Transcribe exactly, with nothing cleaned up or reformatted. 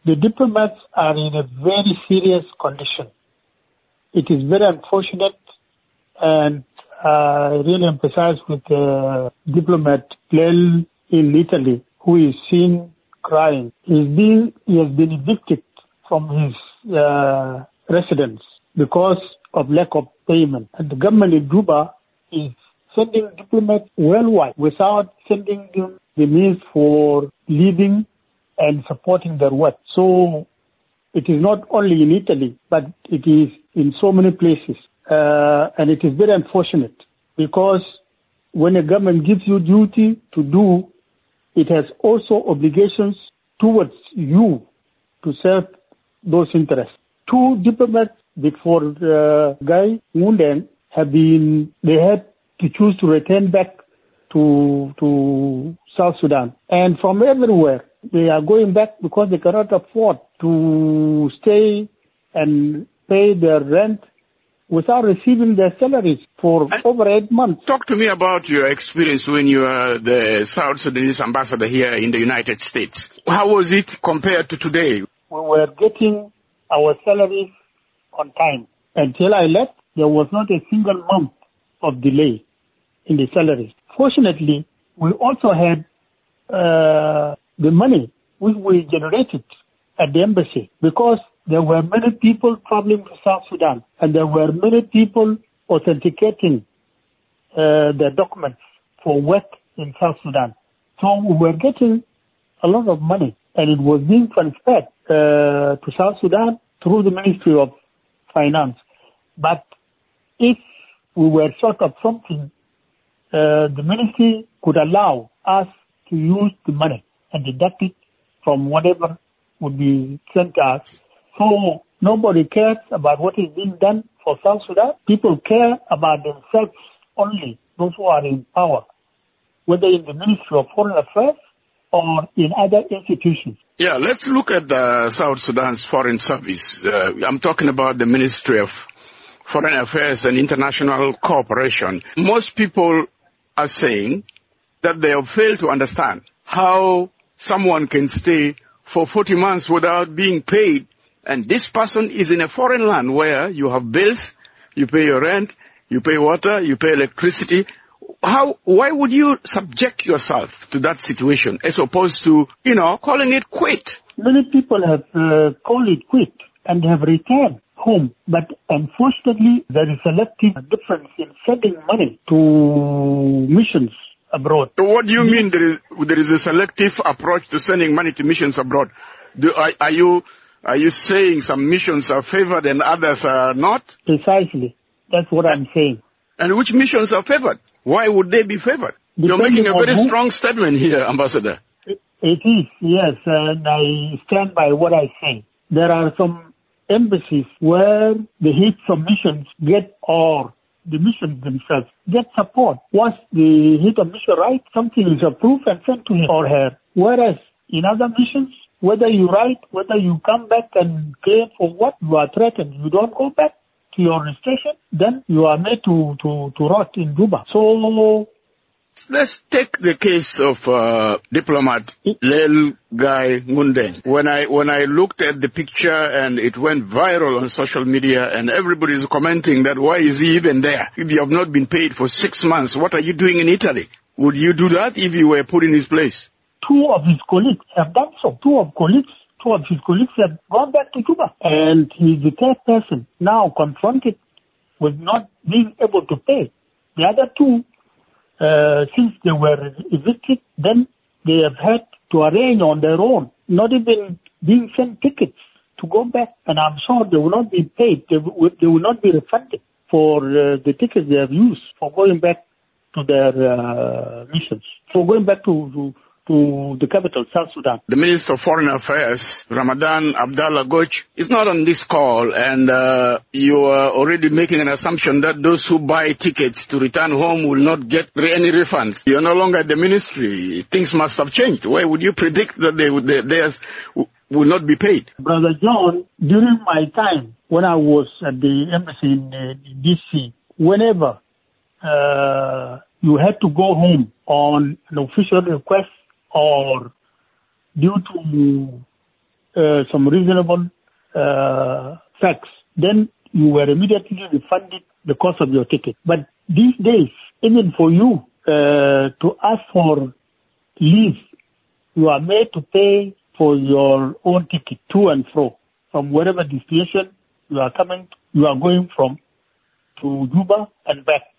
The diplomats are in a very serious condition. It is very unfortunate, and I really emphasize with the diplomat Plel in Italy, who is seen crying. He's been, he has been evicted from his uh, residence because of lack of payment. And the government in Juba is sending diplomats worldwide without sending them the means for living and supporting their work. So it is not only in Italy, but it is in so many places. Uh, and it is very unfortunate because when a government gives you duty to do, it has also obligations towards you to serve those interests. Two diplomats before uh, Guy Ngunden have been, they had to choose to return back to to South Sudan. And from everywhere, they are going back because they cannot afford to stay and pay their rent without receiving their salaries for and over eight months. Talk to me about your experience when you were the South Sudanese ambassador here in the United States. How was it compared to today? We were getting our salaries on time. Until I left, there was not a single month of delay in the salaries. Fortunately, we also had uh, the money which we generated at the embassy because there were many people traveling to South Sudan and there were many people authenticating uh, their documents for work in South Sudan. So we were getting a lot of money and it was being transferred uh, to South Sudan through the Ministry of Finance. But if we were short of something, uh, the ministry could allow us to use the money and deduct it from whatever would be sent to us. So nobody cares about what is being done for South Sudan. People care about themselves only, those who are in power, whether in the Ministry of Foreign Affairs or in other institutions. Yeah, let's look at the South Sudan's Foreign Service. Uh, I'm talking about the Ministry of Foreign Affairs and International Cooperation. Most people are saying that they have failed to understand how someone can stay for forty months without being paid. And this person is in a foreign land where you have bills, you pay your rent, you pay water, you pay electricity. How, why would you subject yourself to that situation as opposed to, you know, calling it quit? Many people have uh, called it quit and have returned home. But unfortunately, there is a selective difference in sending money to missions abroad. So what do you mean there is, there is a selective approach to sending money to missions abroad? Do, are, are you... Are you saying some missions are favored and others are not? Precisely. That's what I'm saying. And which missions are favored? Why would they be favored? Depending You're making a very who? strong statement here, Ambassador. It, it is, yes, and I stand by what I say. There are some embassies where the head of missions get, or the missions themselves get support. Once the head of mission writes, something is approved and sent to him or her. Whereas in other missions, whether you write, whether you come back and claim for what you are threatened, you don't go back to your station, then you are made to, to, to rot in Juba. So let's take the case of uh, diplomat Lel Guy Ngunden. When I when I looked at the picture and it went viral on social media and everybody is commenting that why is he even there? If you have not been paid for six months, what are you doing in Italy? Would you do that if you were put in his place? Two of his colleagues have done so. Two of colleagues, two of his colleagues have gone back to Juba. And he's the third person now confronted with not being able to pay. The other two, uh, since they were evicted, then they have had to arrange on their own, not even being sent tickets to go back. And I'm sure they will not be paid. They will, they will not be refunded for uh, the tickets they have used for going back to their uh, missions. So going back to... to to the capital, South Sudan. The Minister of Foreign Affairs, Ramadan Abdallah Goch, is not on this call, and uh, you are already making an assumption that those who buy tickets to return home will not get any refunds. You are no longer at the ministry. Things must have changed. Why would you predict that they would, they, theirs will not be paid? Brother John, during my time when I was at the embassy in uh, D C, whenever uh, you had to go home on an official request or due to uh, some reasonable uh, facts, then you were immediately refunded the cost of your ticket. But these days, even for you uh, to ask for leave, you are made to pay for your own ticket to and fro from wherever destination you are coming, you are going from to Juba and back.